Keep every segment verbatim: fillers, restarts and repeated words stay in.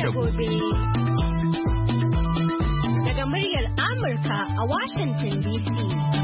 da gobe. Daga muryar Amurka a Washington D C.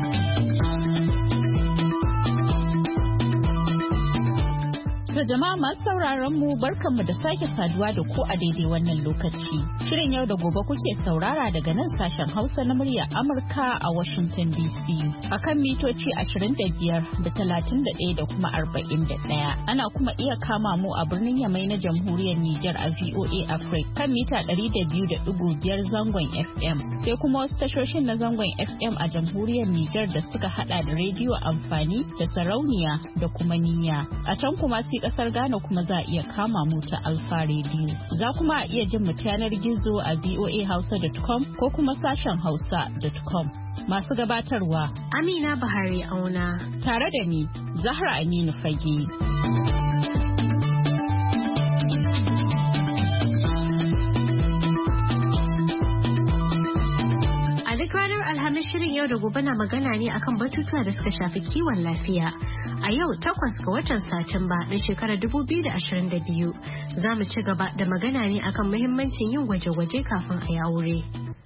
To jama'a masu sauraron mu barkanmu da sake saduwa da ku a daidai wannan lokaci. Shirin yau da gobe kuke saurara daga nan sashen Hausa na murya Amurka a Washington D C. Akan mitoci ashirin da biyar da talatin da ɗaya da kuma arba'in da ɗaya. Ana kuma iya kama mu a birnin Yamai na Jamhuriyar Nijar a V O A Africa kan mita ɗari da biyu da ɗigo biyar zangon F M. Sai kuma wasu tashoshin na zangon F M a Jamhuriyar Nijar da suka hada da rediyo amfani da sarauniya da kuma niyya. A can kuma sai kasar Ghana kuma za a iya kama mu ta Alfa Radio. Za kuma a iya jin mu yanar gizo a voa hausa dot com ko kuma sashen hausa dot com. Masu gabatarwa Amina Bahari Auna tare da ni Zahra Aminu Fage. Alhamis shirin yau da gobe na magana ne akan batutuwa da suka shafi kiwon lafiya. A yau takwas ga watan Satumba na shekarar dubu biyu da ashirin da biyu za mu ci gaba da magana ne akan muhimmancin yin gwaje-gwaje kafin a yi aure.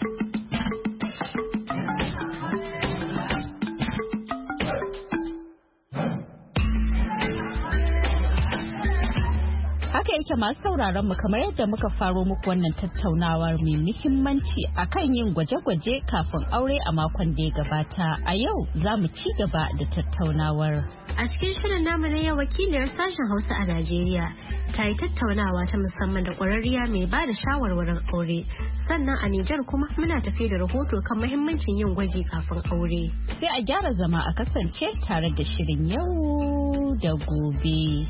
Haka yake masu sauraron mu kamar yadda muka faro muku wannan tattaunawar mai muhimmanci akan yin gwaje-gwaje kafin aure a makon da ya gabata. A yau za mu ci gaba da tattaunawar. A cikin shirin namu na yau wakiliyar sashen Hausa a Najeriya ta yi tattaunawa ta musamman da ƙwararriya mai ba da shawarwarin aure. Sannan a Nijar kuma muna tafe da rahoto kan muhimmancin yin gwaji kafin aure. Sai a gyara zama a kasance tare da shirin yau da gobe.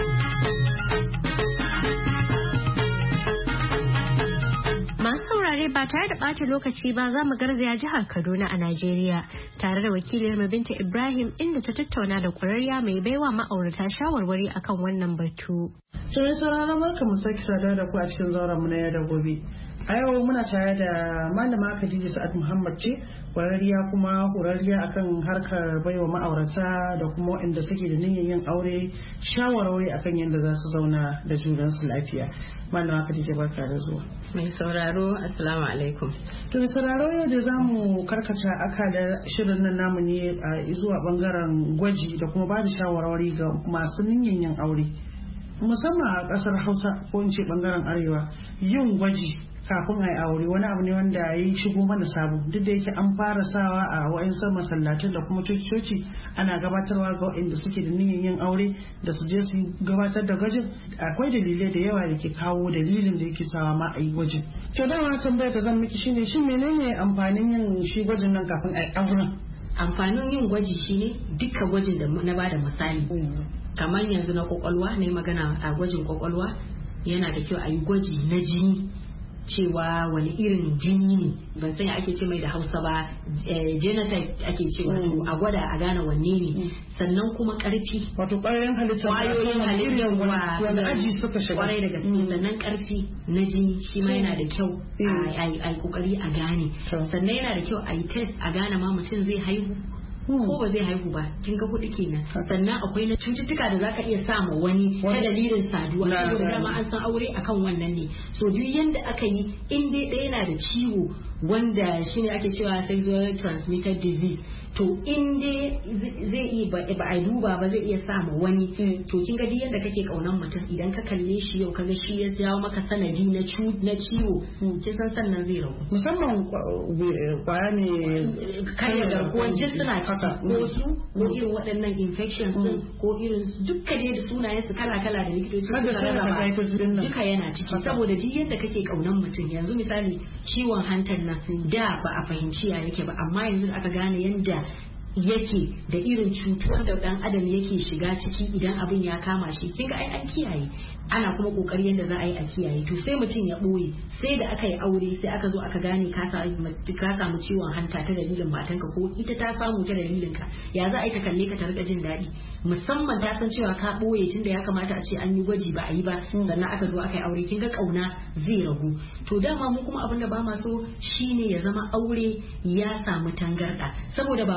Ba tare da ɓata lokaci ba za mu garzaya jihar Kaduna a Najeriya tare da wakiliyar mu Binta Ibrahim inda ta tattauna da ƙwararriya mai baiwa ma'aurata shawarwari akan wannan batu. To mai sauraron barka mu saki saduwa da ku a cikin zauren mu na yau da gobe. A yau muna tare da malama Khadija Sa'ad Muhammad ce ƙwararriya kuma horarriya akan harkar baiwa ma'aurata da kuma waɗanda suke da niyyar yin aure shawarwari akan yadda za su zauna da junansu lafiya. Malama Khadija barka da zuwa. Mai sauraro assalamu alaikum. To mai sauraro yau da za mu karkata akalar shirin nan namu ne a zuwa bangaren gwaji da kuma ba da shawarwari ga masu niyyar yin aure. Musamman a ƙasar Hausa ko in ce bangaren Arewa yin gwaji kafin a yi aure wani abu ne wanda ya shigo mana sabo duk da yake an fara sawa a wa'insu masallatai da kuma coci ana gabatarwa ga waɗanda suke da niyyar yin aure da su je su gabatar da gwajin. Akwai dalilai da yawa da ke kawo dalilin da yake sawa ma a yi gwajin. To dama tambayar da zan miki shine shin menene amfanin yin shi gwajin nan kafin a yi auren? Amfanin yin gwaji shine duka gwajin da na bada misali kamar yanzu na kwakwalwa ne magana a gwajin kwakwalwa yana da kyau a yi gwaji na jini cewa wani irin jini ne ban sani ake ce mai da Hausa ba genotype ake cewa to a gwada a gane wanne ne sannan kuma karfi wato ƙwayoyin halitta ƙwayoyin halitta wanda aji suka shiga kwarai da gaske sannan karfi na jini shi ma yana da kyau a yi kokari a gane sannan yana da kyau a yi test a gane ma mutum zai haihu ko ba zai haihu ba kin ga kuɗi kenan sannan akwai na cututtuka da zaka iya sa ma wani ta dalilin saduwa saboda dama an san aure akan wannan ne so duk yanda aka yi in dai ɗaya yana da ciwo wanda shine ake cewa sexually transmitted disease to in dai zai iya ba a duba ba zai iya sa ma wani to kin ga duk yanda kake kaunan mutum idan ka kalle shi yau kaga shi ya jawo maka sanadi na na ciwo kin san sannan zai ragu musamman kwaya ne karya garkuwar jinsuna ko su ko irin waɗannan infections din ko irin dukkan dai da sunayen su kala kala da likitoci suka rarraba duka yana ciki saboda duk yanda kake kaunan mutum yanzu misali ciwon hantar nan da ba a fahimci ya yake ba amma yanzu aka gane yanda yake da irin cutuwar da dan adam yake shiga ciki idan abin ya kama shi kin ga ai an kiyaye ana kuma kokari yadda za a yi a kiyaye to sai mutum ya boye sai da aka yi aure sai aka zo aka gane ka samu ciwon hanta ta dalilin matanka ko ita ta samu ta dalilin ka ya za a yi ka kalle ka ta rika jin daɗi musamman ta san cewa ka boye tunda ya kamata a ce an yi gwaji ba a yi ba sannan aka zo aka yi aure kin ga kauna zai ragu to dama mu kuma abin da ba ma so shine ya zama aure ya samu tangarda saboda ba wai lalle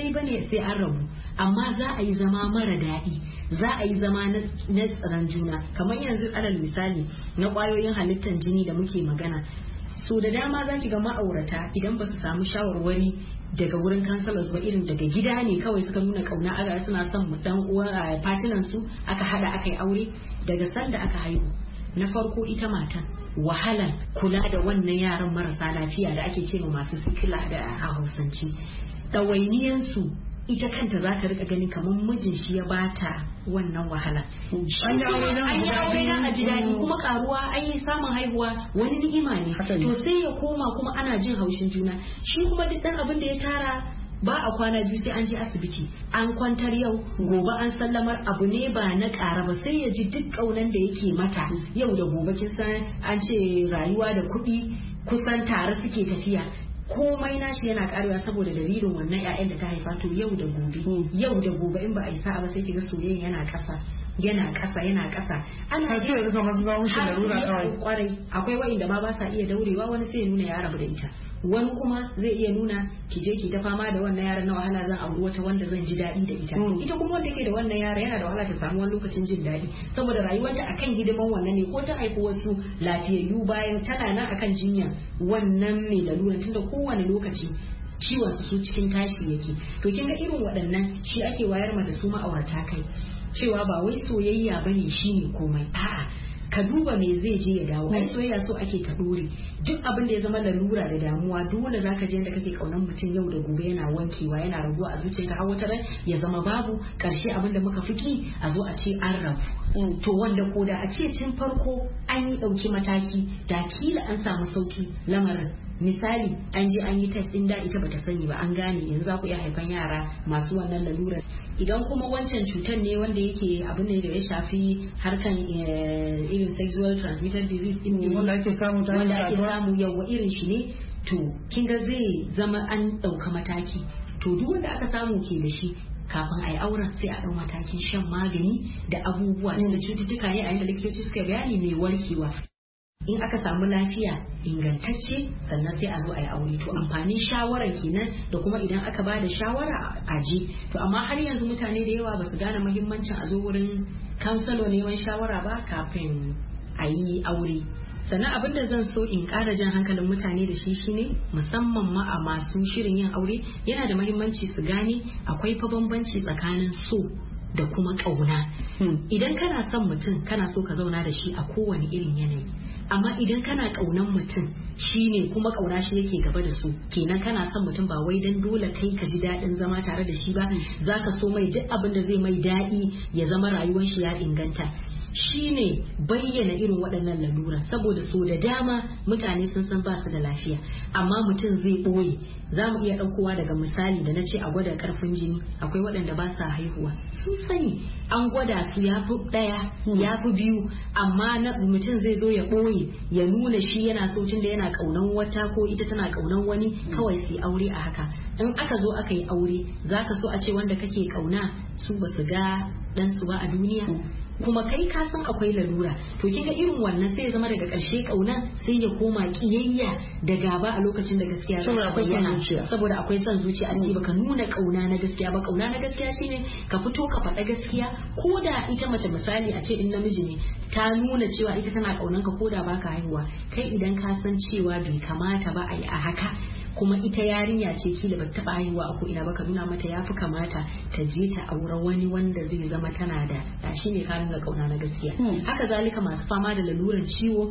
lallai bane sai an rabu, amma za a yi zama mara daɗi, za a yi zama na tsaron juna. Kamar yanzu alal misali na ƙwayoyin halittar jini da muke magana, so da dama za ki ga ma'aurata idan ba su samu shawarwari daga wurin kansalas ba, irin daga gida ne kawai suka nuna kauna, aga suna son mu dan uwa a fatilan su aka hada aka yi aure, daga sanda aka haihu na farko ita matan wahalan kula da wannan yaran marasa lafiya da ake ce masu sikila da a Hausanci, ɗawainiyansu ita kanta za ta rika ganin kamar mijin shi ya bata wannan wahala. An yi aure na a ji daɗi kuma karuwa an yi samun haihuwa wani ni'ima ne. To sai ya koma kuma ana jin haushin juna. Shi kuma duk ɗan abin da ya tara ba a kwana biyu sai an je asibiti an kwantar yau gobe an sallamar, abu ne ba na ƙara ba, sai ya ji duk ƙaunan da yake mata yau da gobe. Kin san an ce rayuwa da kuɗi kusan tare suke tafiya. Komai nashi yana karewa saboda dalilin wannan ƴaƴan da ta haifa. To yau da gobe yau da gobe in ba a yi sa'a ba sai kiga soyayya yana ƙasa yana ƙasa yana ƙasa. Ana ce yanzu kamar su ba mushi larura kawai. Kwarai akwai wa'inda ma ba sa iya daurewa, wani sai ya nuna ya rabu da ita, wani kuma zai iya nuna ki je ki ta fama da wannan yaran na wahala, zan auri wata wanda zan ji daɗi da ita. Ita kuma wanda yake da wannan yara yana da wahala ta samu wani lokacin jin daɗi saboda rayuwarta akan hidiman wannan ne, ko ta haifi wasu lafiyayyu bayan tana nan akan jinya wannan mai laluran, tunda kowane lokaci ciwon su cikin tashi yake. To kin ga irin waɗannan shi ake wayar ma da su ma'aurata kai cewa ba wai soyayya bane shine komai, a'a ka duba me zai je ya dawo. Ai soyayya so ake ta dore, duk abin da ya zama lalura da damuwa dole zaka je inda kake kaunan mutum yau da gobe yana wankewa yana raguwa a zuciyarka har wata ran ya zama babu, karshe abin da muka fiki a zo a ce an rabu. To wanda ko da a ce tun farko an yi dauki mataki da kila an samu sauki lamarin. Misali an je an yi test din da ita bata sani ba, an gane yanzu za ku iya haifan yara masu wannan lalurar. Idan kuma wancan cutar ne wanda yake abin da ya shafi harkan irin sexual transmitted disease din ne wanda ake samu ta wanda ake samu yawa irin shi ne, to kin ga zai zama an dauka mataki. To duk wanda aka samu ke da shi kafin a yi auren sai a ɗau matakin shan magani da abubuwa da cututtuka ne a yadda likitoci suka bayani mai warkewa. In aka samu lafiya ingantacce sannan sai a zo a yi aure. To amfanin shawara kenan, da kuma idan aka ba da shawara a je. To amma har yanzu mutane da yawa ba su gane muhimmancin a zo wurin kansalo neman shawara ba kafin a yi aure. Sannan abin da zan so in ƙara jan hankalin mutane da shi shine musamman ma a masu shirin yin aure, yana da muhimmanci su gane akwai fa bambanci tsakanin so da kuma ƙauna. Idan kana son mutum kana so ka zauna da shi a kowane irin yanayi, amma idan kana ƙaunan mutum shine kuma ƙauna shi yake gaba da su, kenan kana son mutum ba wai dan dole kai ka ji daɗin zama tare da shi ba, zaka so mai duk abin da zai mai daɗi ya zama rayuwar shi ya inganta. Shine bayyana irin waɗannan lalura, saboda so da dama mutane sun san ba su da lafiya amma mutum zai ɓoye. Za mu iya ɗaukowa daga misali da na ce a gwada ƙarfin jini, akwai waɗanda ba sa haihuwa sun sani an gwada su ya fi ɗaya ya fi biyu, amma mutum zai zo ya ɓoye ya nuna shi yana so tunda yana ƙaunan wata ko ita tana ƙaunan wani, kawai su yi aure a haka. In aka zo aka yi aure za ka so a ce wanda kake ƙauna su ba su ga ɗansu ba a duniya, kuma kai ka san akwai lalura. To kinga irin wannan sai ya zama daga ƙarshe kauna sai ya koma kiyayya da gaba a lokacin da gaskiya saboda akwai son zuciya saboda akwai son zuciya a ciki baka nuna kauna na gaskiya ba. Kauna na gaskiya shine ka fito ka faɗa gaskiya, ko da ita mace misali a ce in namiji ne ta nuna cewa ita tana kaunan ka ko da baka haihuwa, kai idan ka san cewa bai kamata ba a yi a haka, kuma ita yarinya ce kila ba taɓa haihuwa a ko ina ba, ka nuna mata ya fi kamata ta je ta aure wani wanda zai zama tana da shi ne ka nuna kauna na gaskiya. Haka zalika masu fama da laluran ciwo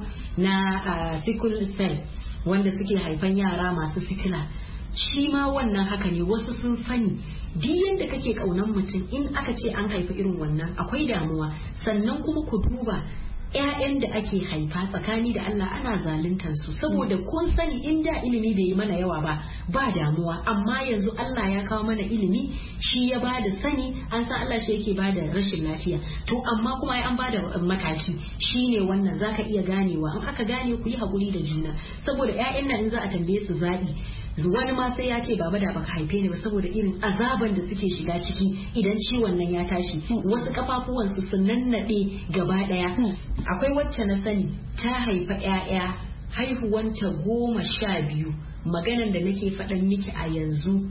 na sickle cell wanda suke haifan yara masu sikila, shi ma wannan haka ne. Wasu sun sani duk yadda kake kaunan mutum in aka ce an haifi irin wannan akwai damuwa. Sannan kuma ku duba ƴaƴan da ake haifa tsakani da Allah ana zaluntar su, saboda kun sani in da ilimi bai yi mana yawa ba ba damuwa, amma yanzu Allah ya kawo mana ilimi, shi ya bada sani, an san Allah shi yake bada rashin lafiya. To amma kuma an bada mataki shine wannan zaka iya ganewa, in aka gane ku yi hakuri da juna, saboda ƴaƴan nan in za a tambaye su zaɓi wani ma sai ya ce baba da baka haife ni ba, saboda irin azaban da suke shiga ciki idan ciwon nan ya tashi, wasu kafafuwan su sun nannade gaba daya. Akwai wacce na sani ta haifa ƴaƴa haihuwanta goma sha biyu, maganan da nake faɗan miki a yanzu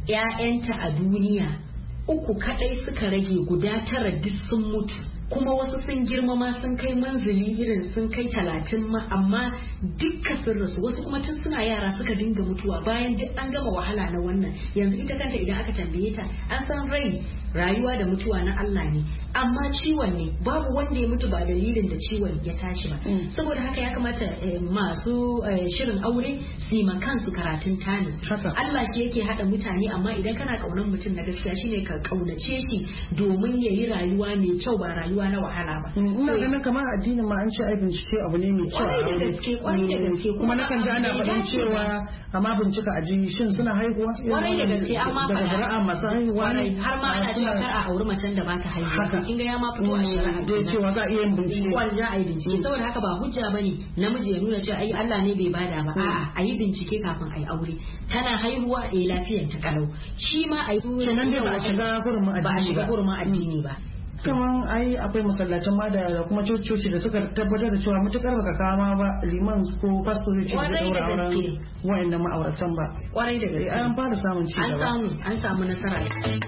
ƴaƴanta a duniya uku kadai suka rage, guda tara duk sun mutu, kuma wasu sun girma ma sun kai manzili irin sun kai talatin ma, amma dukka sun rasu. Wasu kuma tun suna yara suka dinga mutuwa bayan duk an gama wahala na wannan. Yanzu ita kanta idan aka tambaye ta an san rai, rayuwa da mutuwa na Allah ne, amma ciwon ne, babu wanda ya mutu ba dalilin da ciwon ya tashi ba. Saboda haka ya kamata masu shirin aure su yi kansu karatun tanis. Allah shi yake hada mutane, amma idan kana kaunar mutum na gaskiya shine ka kaunace shi domin ya yi rayuwa mai kyau, ba rayuwa na wahala ba. Ina ganin kamar addinin ma an ce ai bincike abu ne mai kyau. Kwarai da gaske, kwarai da gaske. Kuma nakan ji ana faɗin cewa amma bincika a jini shin suna haihuwa? Kwarai da gaske, amma daga zuri'a masu haihuwa ne. Har ma ana cewa kar a auri macen da ba ta haihuwa. Kin ga ya ma fito a shari'a. Da cewa za a iya yin bincike. Wanda za a yi bincike, saboda haka ba hujja bane namiji ya nuna cewa ai Allah ne bai bada ba. A'a, a yi bincike kafin a yi aure. Tana haihuwa eh lafiyar ta kalau. Shi ma a yi kenan dai ba a shiga hurumin addini ba. Ba a shiga hurumin addini ba. Kaman ai akwai masallacin ma da kuma cococi da suka tabbatar da cewa matukar baka kama ba liman ko pastor zai ce da daura auren wayannan ma'auratan ba. Kwarai da gaske. An fara samun ci gaba. An samu an samu nasara.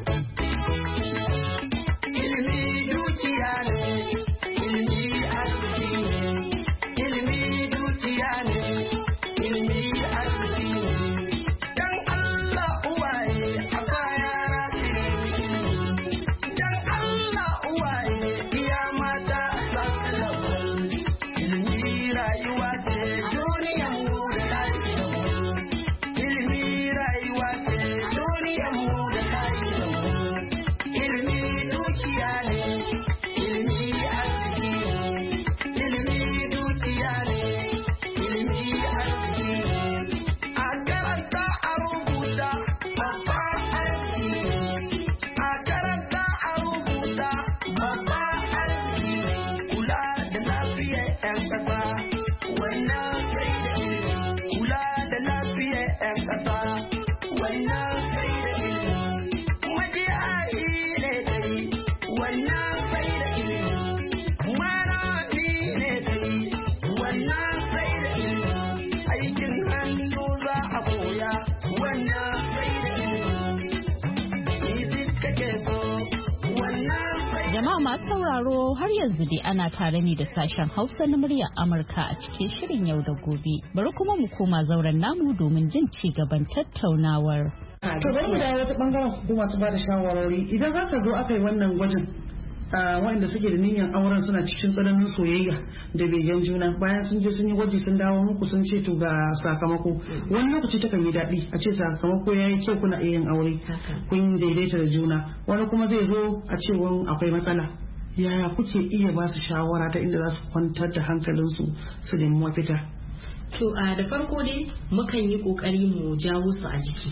Ilimi dukiya ne, ilimi arziki ne, ilimi dukiya ne, ilimi arziki ne. Dan Allah uwaye a baya dan Allah uwaye iya mata za su labar. Ilimi rayuwa ce duniyar mu da lafiyar mu. Ilimi rayuwa ce duniyar mu da lafiyar mu. Ilimi dukiya ne, ilimi arziki ne, ilimi dukiya ne, ilimi arziki ne. A karanta a rubuta babba arziki ne, a karanta a rubuta babba arziki ne. Kula da lafiyar 'yan ƙasa, wannan sai da ilimi. Kula da lafiyar 'yan ƙasa, wannan sai da ilimi. Majiya shi ne dai, wannan sai da ilimi. Malami ne dai, wannan sai da ilimi. Aikin hannu za a koya, wannan sai da ilimi. Music kake so, wannan sai da Jama'a masu sauraro har yanzu dai ana tare ne da sashen Hausa na muryar Amurka a cikin shirin yau da gobe. Bari kuma mu koma zauren namu domin jin ci gaban tattaunawar. To bari mu dawo wata bangaren hukuma su ba da shawarwari idan aka zo aka yi wannan gwajin waɗanda suke da niyyar auren suna cikin tsananin soyayya da begen juna bayan sun je sun yi gwaji sun dawo muku sun ce to ga sakamako wani lokaci takan yi daɗi a ce sakamako ya yi kyau kuna iya yin aure kun daidaita da juna wani kuma zai zo a ce wani akwai matsala yaya kuke iya ba su shawara ta inda za su kwantar da hankalinsu su nemi mafita. To a da farko dai mukan yi kokari mu jawo su a jiki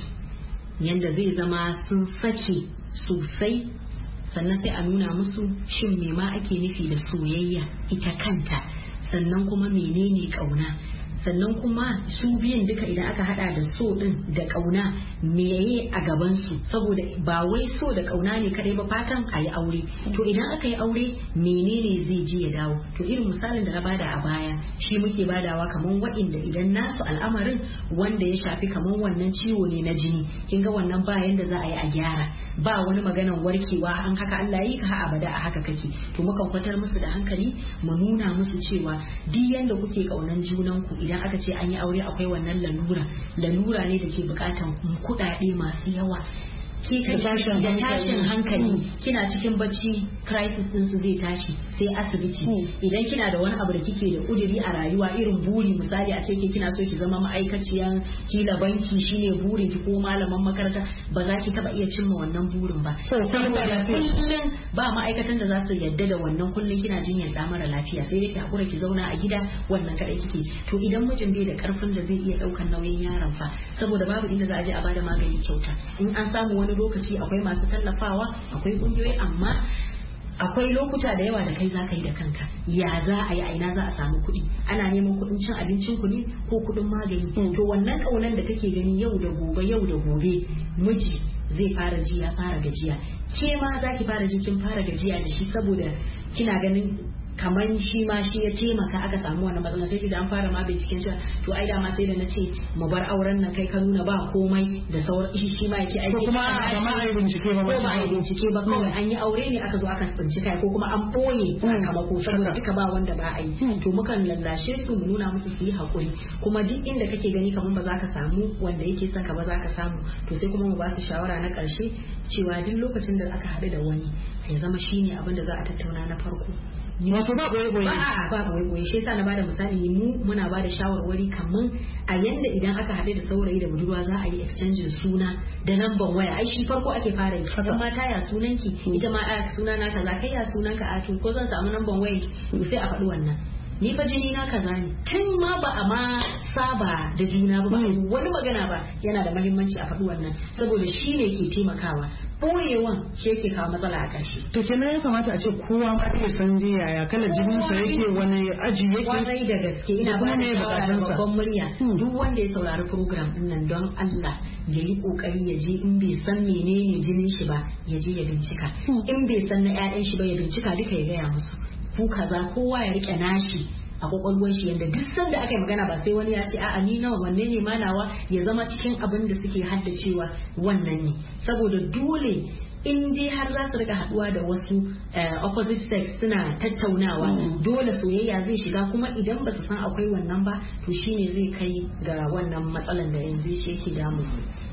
yanda zai zama sun sake sosai, sannan sai a nuna musu shin me ma ake nufi da soyayya ita kanta, sannan kuma menene kauna, sannan kuma su biyan duka idan aka hada da so din da kauna meye a gaban su, saboda ba wai so da kauna ne kadai ba fatan a yi aure. To idan aka yi aure menene zai ji ya dawo, to irin misalin da na bada a baya shi muke badawa kaman waɗanda idan nasu al'amarin wanda ya shafi kaman wannan ciwo ne na jini, kin ga wannan ba yanda za a yi a gyara, ba wani maganan warkewa an haka Allah yi ka ha abada a haka kake. To mukan kwatar musu da hankali mu nuna musu cewa duk yanda kuke kaunan junan ku idan aka ce an yi aure akwai wannan lalura lalura ne da ke bukatan kuɗaɗe masu yawa. Ke da tashin hankali kina cikin bacci crisis din su zai tashi sai asibiti. Idan kina da wani abu da kike da kudiri a rayuwa irin buri misali a ce ke kina so ki zama ma'aikaciyan kila banki shine burin ki ko malaman makaranta, ba za ki taba iya cimma wannan burin ba saboda kullum ba ma'aikatan da za su yadda da wannan, kullum kina jinyar da mara lafiya sai dai ki hakura ki zauna a gida wannan kadai kike. To idan mijin bai da karfin da zai iya daukan nauyin yaron fa, saboda babu inda za a je a bada magani kyauta, in an samu wani lokaci akwai masu tallafawa akwai kungiyoyi, amma akwai lokuta da yawa da kai za ka yi da kanka. Ya za a yi aina za a samu kuɗi, ana neman kuɗin cin abincin ku ne ko kuɗin magani. To wannan ƙaunar da kake gani yau da gobe yau da gobe miji zai fara ji ya fara gajiya, ke ma za ki fara ji kin fara gajiya da shi saboda kina ganin kamar shi ma shi ya taimaka aka samu wannan matsala sai da an fara ma binciken shi to ai dama sai da na ce mu bar auren nan kai ka nuna ba komai da sauran shi shi ma ya ce ai kuma ba ma ai bincike ba ko ba ai bincike ba kawai an yi aure ne aka zo aka tsinci kai ko kuma an boye sakamako saboda duka ba wanda ba a yi to mukan lallashe su mu nuna musu su yi hakuri kuma duk inda kake gani kamar ba za ka samu wanda yake son ka ba za ka samu to sai kuma mu ba su shawara na karshe cewa duk lokacin da aka haɗu da wani ya zama shine abin da za a tattauna na farko wato ba boye boye ba ba boye boye shi yasa na bada misali mu muna bada shawarwari kaman a yanda idan aka haɗu da saurayi da budurwa za a yi exchange suna da namban waya ai shi farko ake fara yi idan ma ta ya sunanki ita ma a suna na kaza kai ya sunanka a to ko zan samu namban waya to sai a faɗi wannan ni fa jini na kaza ne tun ma ba a ma saba da juna ba wani magana ba yana da muhimmanci a faɗi wannan saboda shi ne ke taimakawa boyewan shi yake kawo matsala a ƙarshe to kenan ya kamata a ce kowa ma ya san je yaya kala jinin sa yake wani aji yake kwarai da gaske ina ba da shawara babban murya duk wanda ya saurari program din nan don Allah ya yi kokari ya je in bai san menene jinin shi ba ya je ya bincika in bai san na ƴaƴan shi ba ya bincika duka ya gaya musu ku kaza kowa ya rike nashi a kwakwalwar shi yadda duk sanda aka yi magana ba sai wani ya ce a'a ni nawa wanne ne ma nawa ya zama cikin abin da suke haddacewa wannan ne saboda dole in dai har za su rika haduwa da wasu opposite sex suna tattaunawa dole soyayya zai shiga kuma idan ba su san akwai wannan ba to shine zai kai ga wannan matsalan da yanzu shi yake damu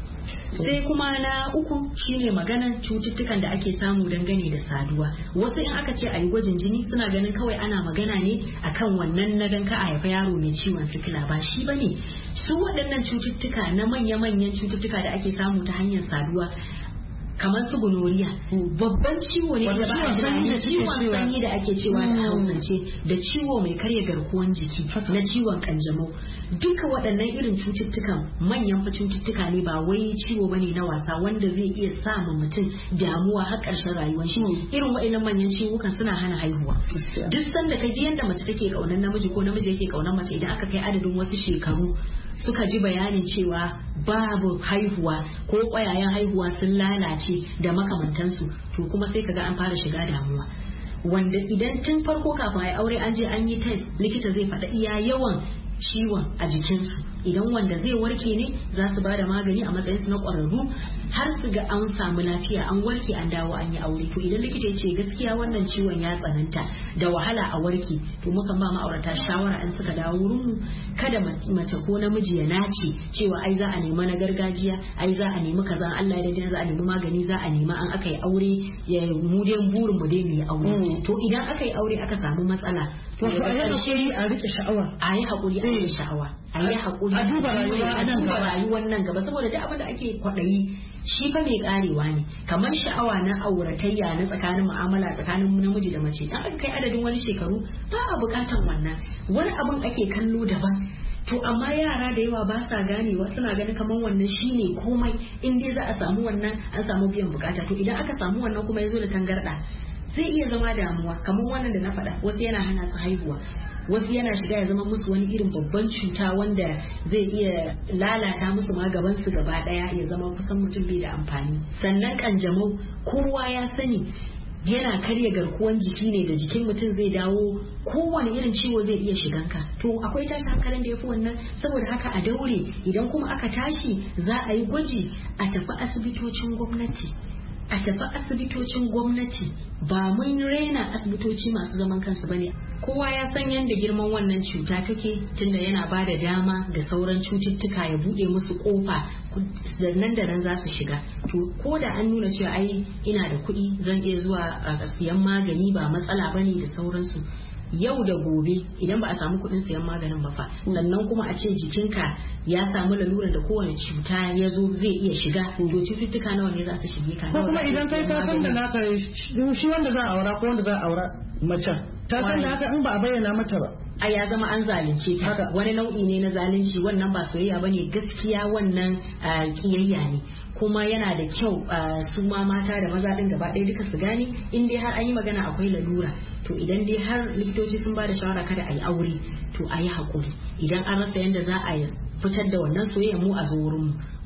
sai kuma na uku shine maganar cututtukan da ake samu dangane da saduwa wasu in aka ce a yi gwajin jini suna ganin kawai ana magana ne akan wannan na dan ka a haifa yaro mai ciwon sikila ba shi bane su waɗannan cututtuka na manya-manyan cututtuka da ake samu ta hanyar saduwa kamar su gonoriya babban ciwo ne da ba a ciwon sanyi da ake cewa da hausance da ciwo mai karya garkuwan jiki na ciwon kanjamau duka waɗannan irin cututtukan manyan fa cututtuka ne ba wai ciwo bane na wasa wanda zai iya sa ma mutum damuwa har ƙarshen rayuwar shi irin waɗannan manyan ciwukan suna hana haihuwa duk sanda ka ji yanda mace take kaunar namiji ko namiji yake kaunar mace idan aka kai adadin wasu shekaru suka ji bayanin cewa babu haihuwa ko ƙwayayen haihuwa sun lalace da makamantansu to kuma sai kaga an fara shiga damuwa wanda idan tun farko kafin ai aure an je an yi test likita zai faɗa iya yawan ciwon a jikinsu idan wanda zai warke ne za su ba da magani a matsayin su na ƙwararru har su ga an samu lafiya an warke an dawo an yi aure to idan likita ya ce gaskiya wannan ciwon ya tsananta da wahala a warke to mukan ba ma'aurata shawara an suka dawo wurin mu kada mace ko namiji ya nace cewa ai za a nemi na gargajiya ai za a nemi kaza Allah ya yarda za a nemi magani za a nemi an aka yi aure ya mu dai burin mu dai mu yi aure to idan aka yi aure aka samu matsala to a yi hakuri a rike sha'awa a yi hakuri a rike sha'awa a yi hakuri a duba rayuwar nan gaba saboda duk abin da ake kwaɗayi shi fa mai karewa ne kamar sha'awa na auratayya na tsakanin mu'amala tsakanin namiji da mace dan aka kai adadin wani shekaru ba a bukatan wannan wani abin ake kallo daban to amma yara da yawa ba sa ganewa suna ganin kamar wannan shine komai in dai za a samu wannan an samu biyan bukata to idan aka samu wannan kuma ya zo da tangarda zai iya zama damuwa kamar wannan da na faɗa wasu yana hana su haihuwa wasu yana shiga ya zama musu wani irin babban cuta wanda zai iya lalata musu ma gaban su gaba daya ya zama kusan mutum bai da amfani sannan kanjamau kowa ya sani yana karya garkuwan jiki ne da jikin mutum zai dawo kowane irin ciwo zai iya shiganka to akwai tashi hankalin da ya fi wannan saboda haka a daure idan kuma aka tashi za a yi gwaji a tafi asibitocin gwamnati a tafi asibitocin gwamnati ba mun raina asibitoci masu zaman kansu bane kowa ya san yadda girman wannan cuta take tunda yana ba da dama ga sauran cututtuka ya bude musu kofa da nan da nan za su shiga to ko da an nuna cewa ai ina da kuɗi zan iya zuwa a siyan magani ba matsala bane da sauransu yau da gobe idan ba a samu kuɗin siyan maganin ba fa sannan kuma a ce jikinka ya samu lalurar da kowane cuta ya zo zai iya shiga to cututtuka nawa ne za su shige ka ko kuma idan kai ka san da naka shi wanda za a aura ko wanda za a aura mace ta san da haka in ba a bayyana mata ba a ya zama an zalunce ta wani nau'i ne na zalunci wannan ba soyayya bane gaskiya wannan kiyayya ne kuma yana da kyau su ma mata da maza din gaba ɗaya duka su gane in dai har an yi magana akwai lalura to idan dai har likitoci sun ba da shawara kada a yi aure to a yi haƙuri idan an rasa yadda za a fitar da wannan soyayya mu a zo wurin mu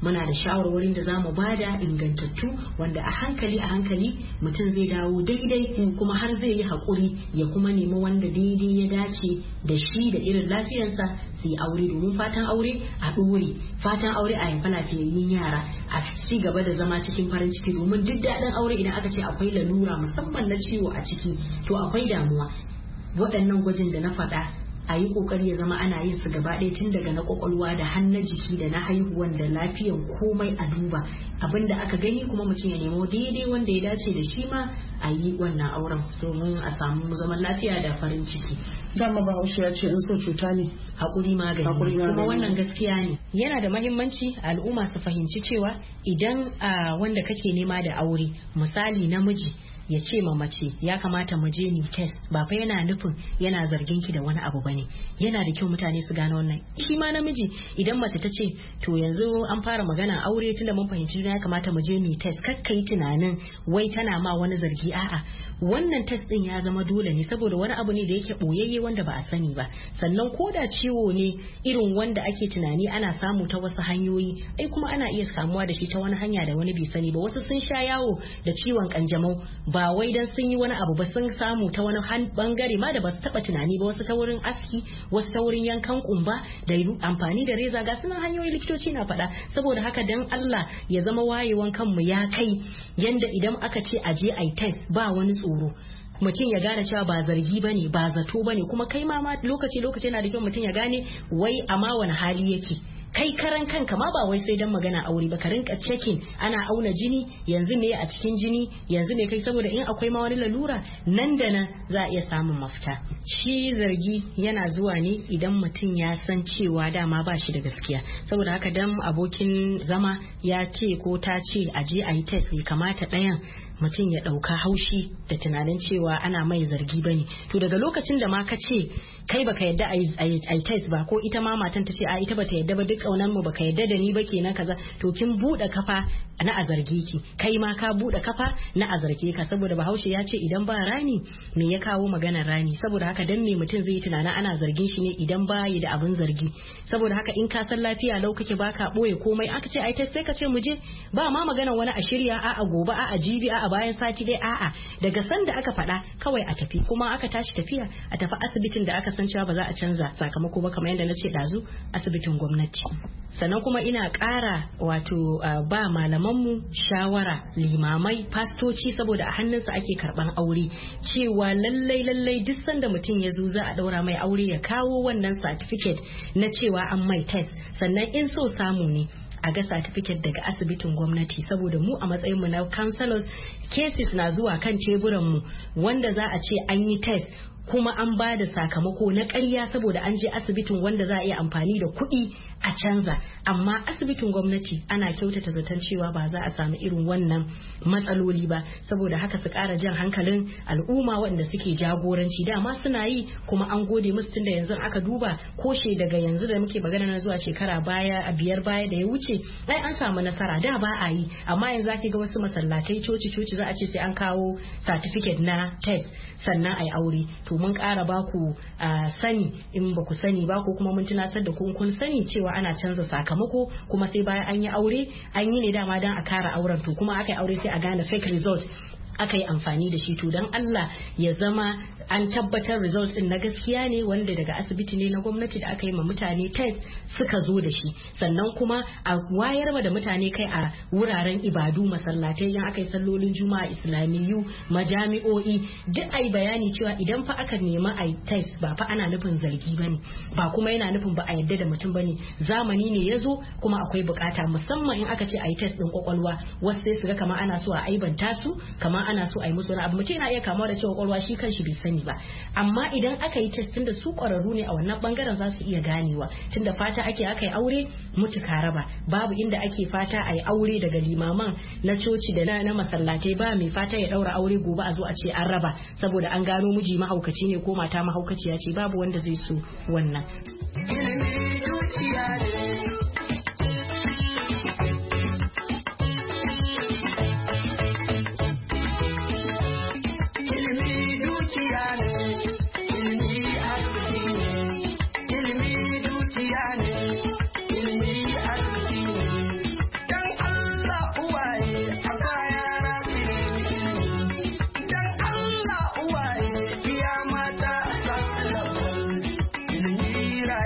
muna da shawarwarin da zamu bada ingantattu wanda a hankali a hankali mutum zai dawo daidai kuma har zai yi hakuri ya kuma nemi wanda daidai ya dace da shi da irin lafiyarsa su yi aure, domin fatan aure a ɗore, fatan aure a haifa lafiyayyun yara, a ci gaba da zama cikin farin ciki, domin duk daɗin aure idan aka ce akwai lalura musamman na ciwo a ciki to akwai damuwa. Waɗannan gwajin da na faɗa a yi kokari ya zama ana yin su gaba ɗaya tun daga na kwakwalwa da har na jiki da na haihuwan da lafiyan komai a duba abin da aka gani kuma mutum ya nemo daidai wanda ya dace da shi ma a yi wannan auren domin a samu zaman lafiya da farin ciki. Dama Bahaushe ya ce in so cuta ne hakuri magani, kuma wannan gaskiya ne. Yana da mahimmanci al'umma su fahimci cewa idan a wanda kake nema da aure misali namiji ya ce ma mace ya kamata mu je ni test, ba fa yana nufin yana zargin ki da wani abu bane. Yana da kyau mutane su gane wannan. Shi ma namiji idan mace ta ce to yanzu an fara magana aure tunda mun fahimci ya kamata mu je ni test, kakka yi tunanin wai tana ma wani zargi, a'a wannan test din ya zama dole ne saboda wani abu ne da yake boyayye wanda ba a sani ba. Sannan ko da ciwo ne irin wanda ake tunani ana samu ta wasu hanyoyi, ai kuma ana iya samuwa da shi ta wani hanya da wani bai sani ba. Wasu sun sha yawo da ciwon kanjamau ba wai dan sun yi wani abu ba, sun samu ta wani bangare ma da ba su taba tunani ba, wasu ta wurin aski, wasu ta wurin yankan kumba da amfani da reza, ga sunan hanyoyi likitoci na faɗa. Saboda haka dan Allah ya zama wayewan kanmu ya kai yanda idan aka ce a je a yi test ba wani tsoro, mutum ya gane cewa ba zargi bane ba zato bane, kuma kai ma lokaci lokaci yana da kyau mutum ya gane wai amma wani hali yake. Kai karan kanka ma ba wai sai dan magana aure ba, ka rinka checking ana auna jini yanzu ne a cikin jini yanzu ne kai, saboda in akwai ma wani lalura nan da nan za a iya samun mafita. Shi zargi yana zuwa ne idan mutum ya san cewa dama ba shi da gaskiya, saboda haka dan abokin zama ya ce ko ta ce a je a yi test bai kamata ɗayan mutum ya ɗauka haushi da tunanin cewa ana mai zargi bane. To daga lokacin da ma ka ce kai baka yadda a yi test ba, ko ita ma matan ta ce a ita bata yadda ba, duk kaunan mu baka yadda da ni ba kenan kaza, to kin bude kafa na a zarge ki, kai ma ka bude kafa na a zarge ka, saboda Bahaushe ya ce idan ba rani me ya kawo maganar rani. Saboda haka dan me mutum zai yi tunanin ana zargin shi ne idan ba yi da abin zargi. Saboda haka in ka san lafiya lau kake baka boye komai, aka ce ai test sai ka ce mu je, ba ma magana wani a shirya a a gobe a a jibi a a bayan sati dai a a daga san da aka faɗa kawai a tafi. Kuma aka tashi tafiya a tafi asibitin da aka san cewa ba za a canza sakamako ba, kamar yadda na ce dazu, asibitin gwamnati. Sannan kuma ina ƙara wato ba malamanmu shawara, limamai, fastoci, saboda a hannunsa ake karɓan aure, cewa lallai lallai duk sanda mutum ya zo za a ɗaura mai aure ya kawo wannan certificate na cewa an mai test. Sannan in so samu ne a ga certificate daga asibitin gwamnati, saboda mu a matsayin mu na counselors cases na zuwa kan teburan mu wanda za a ce an yi test kuma an ba da sakamako na ƙarya saboda an je asibitin wanda za a iya amfani da kuɗi a canza. Amma asibitin gwamnati ana kyautata zaton cewa ba za a samu irin wannan matsaloli ba, saboda haka su ƙara jan hankalin al'umma waɗanda suke jagoranci. Dama suna yi kuma an gode musu, tunda yanzu aka duba koshe daga yanzu da muke magana na zuwa shekara baya a biyar baya da ya wuce, ai an samu nasara. Da ba a yi, amma yanzu ake ga wasu masallatai coci coci za a ce sai an kawo certificate na test sannan ai aure. To mun ƙara ba ku sani in ba ku sani ba, ko kuma mun tunatar da ku kun sani cewa ana canza sakamako, kuma sai bayan an yi aure an yi ne dama dan a kara auren, to kuma aka yi aure sai a gane fake result aka yi amfani da shi. To don Allah ya zama an tabbatar result din na gaskiya ne, wanda daga asibiti ne na gwamnati da aka yi ma mutane test suka zo da shi. Sannan kuma a wayar da mutane kai a wuraren ibadu, masallatai, yan aka yi sallolin juma'a, islamiyu, majami'o'i, duk ai bayani cewa idan fa aka nema a yi test ba fa ana nufin zargi bane, ba kuma yana nufin ba a yadda da mutum bane. Zamani ne ya zo kuma akwai bukata, musamman in aka ce a yi test din kwakwalwa, wasu sai su ga kamar ana so a aibanta su, kamar ana so a yi musu wani abu. Mutum yana iya kamuwa da cewa kwakwalwa shi kanshi bai sani ba, amma idan aka yi test tunda su kwararru ne a wannan bangaren za su iya ganewa. Tunda fata ake aka yi aure mutuka raba, babu inda ake fata a yi aure daga limaman na coci da na, na masallatai, ba mai fata ya daura aure gobe a zo a ce an raba saboda an gano miji mahaukaci ne ko mata mahaukaciya ce, babu wanda zai so wannan. Ilimi dukiya ne.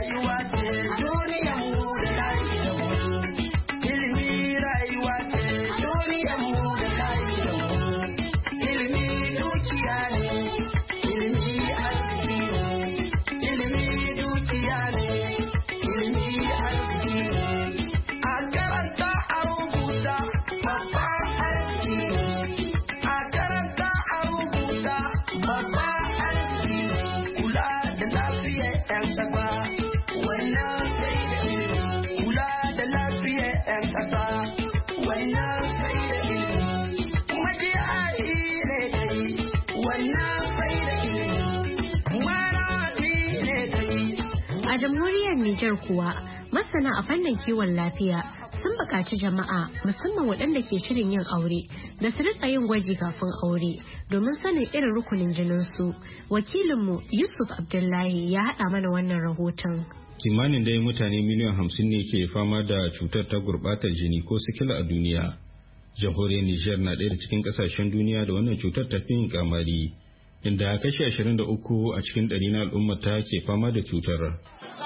rayuwa ce duniyar mu da lafiyar mu. Ilimi rayuwa ce duniyar mu da lafiyar mu. Ilimi dukiya ne, ilimi arziki ne. Ilimi dukiya ne, ilimi arziki ne. A karanta a rubuta babban arziki ne. A karanta a rubuta babban arziki ne. Kula da lafiyar 'yan ƙasa, wannan sai da ilimi. Kula da lafiyar 'yan ƙasa, wannan sai da ilimi. Majiyayi ne dai, wannan sai da ilimi. Malami ne dai. A jamhuriyar Nijar kuwa masana a fannin kiwon lafiya sun buƙaci jama'a musamman waɗanda ke shirin yin aure da su rika yin gwaji kafin aure domin sanin irin rukunin jininsu. Wakilinmu Yusuf Abdullahi ya haɗa mana wannan rahoton. Kimanin dai mutane miliyan hamsin ne ke fama da cutar ta gurɓatar jini ko sikila a duniya. Jamhuriyar Nijar na ɗaya da cikin ƙasashen duniya da wannan cutar ta fi yin kamari, inda kashi ashirin da uku a cikin ɗari na al'ummata ke fama da cutar.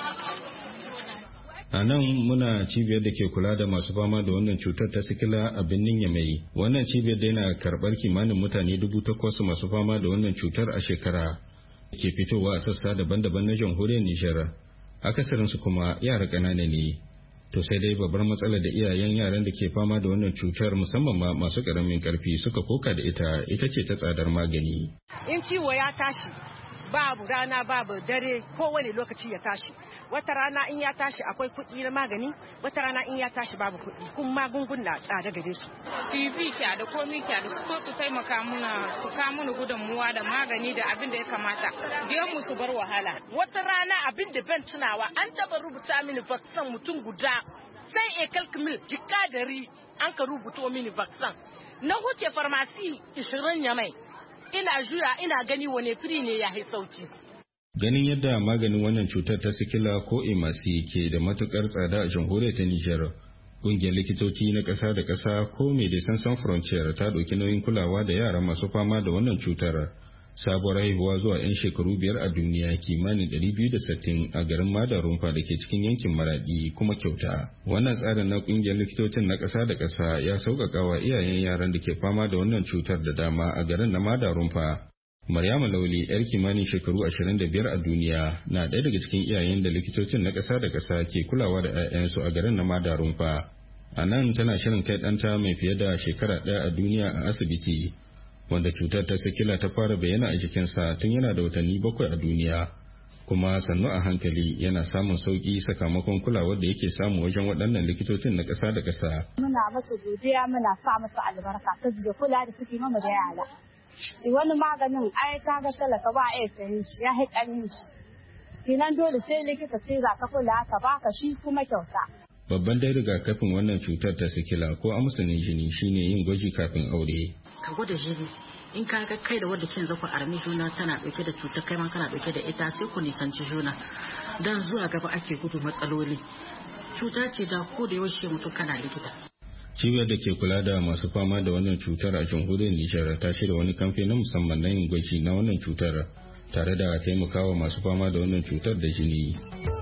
A nan muna cibiyar da ke kula da masu fama da wannan cutar ta sikila a birnin Yamai. Wannan cibiyar dai na karɓar kimanin mutane dubu takwas masu fama da wannan cutar a shekara, ke fitowa a sassa daban-daban na jamhuriyar Nijar. Akasarinsu kuma yara ƙanana ne. To sai dai babbar matsalar da iyayen yaran da ke fama da wannan cutar musamman ma masu ƙaramin ƙarfi suka koka da ita ita ce ta tsadar magani. In ciwo ya tashi babu rana babu dare kowane lokaci ya tashi, wata rana in ya tashi akwai kuɗi na magani, wata rana in ya tashi babu kuɗi, kun magunguna tsada gare su. Su yi bi kya da komi kya da su ko su taimaka muna su ka muna gudunmuwa da magani da abin da ya kamata biyan mu su bar wahala. Wata rana abin da ban tunawa an taba rubuta mini vaccine mutum guda sai ekal mil jika dari an ka rubuto mini vaccine na huce farmasi ishirin ya mai. Ina juya ina gani wane firi ne ya yi sauti. Ganin yadda maganin wannan cutar ta sikila ko emasi ke da matukar tsada a jamhuriyar ta Nijar, ƙungiyar likitoci na ƙasa da ƙasa ko Medecins Sans Frontières ta ɗauki nauyin kulawa da yara masu fama da wannan cutar. Sabuwar haihuwa zuwa 'yan shekaru biyar a duniya kimanin ɗari biyu da sittin a garin Madarumfa da ke cikin yankin Maradi kuma kyauta. Wannan tsarin na ƙungiyar likitocin na ƙasa da ƙasa ya sauƙaƙa wa iyayen yaran da ke fama da wannan cutar da dama a garin na Madarumfa. Maryama Lauli, 'yar kimanin shekaru ashirin da biyar a duniya, na ɗaya daga cikin iyayen da likitocin na ƙasa da ƙasa ke kulawa da 'ya'yansu a garin na Madarumfa. A nan tana shirin kai ɗanta mai fiye da shekara ɗaya a duniya a asibiti, wanda cutar ta sikila ta fara bayyana a jikinsa tun yana da watanni bakwai a duniya, kuma sannu a hankali yana samun sauki sakamakon kulawar da yake samu wajen waɗannan likitocin na ƙasa da ƙasa. Muna masu godiya, muna sa masu albarka saboda kula da suke mama da yara. Wani maganin ai ka ga talaka ba a sayin shi ya haƙarin shi. Kinan dole sai likita ce za ka kula ka baka shi kuma kyauta. Babban dai rigakafin wannan cutar ta sikila ko amusanin jini shine yin gwaji kafin aure. Ka gwada jini in ka ga kai da wadda kin zaku armi juna tana dauke da cutar kai ma kana dauke da ita sai ku nisanci juna dan zuwa gaba ake gudu matsaloli. Cuta ce da ko da yaushe mutum kana likita. Cibiyar da ke kula da masu fama da wannan cutar a jamhuriyar Nijar ta shirya wani kamfe na musamman na yin gwaji na wannan cutar tare da taimakawa masu fama da wannan cutar da jini.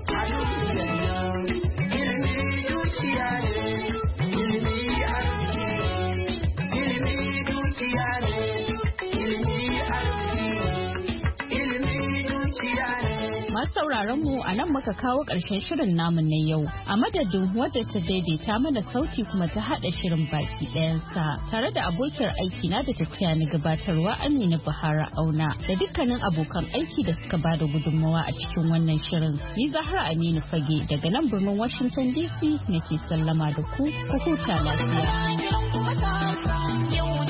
Masu sauraron mu a nan muka kawo ƙarshen shirin namu na yau. A madadin wadda ta daidaita mana sauti kuma ta haɗa shirin baki ɗayansa tare da abokiyar aiki na da tafiya ni gabatarwa Amina Bahara Auna da dukkanin abokan aiki da suka bada gudunmawa a cikin wannan shirin. Ni Zahra Aminu Fage daga nan birnin Washington D C nake sallama da ku, ku huta lafiya.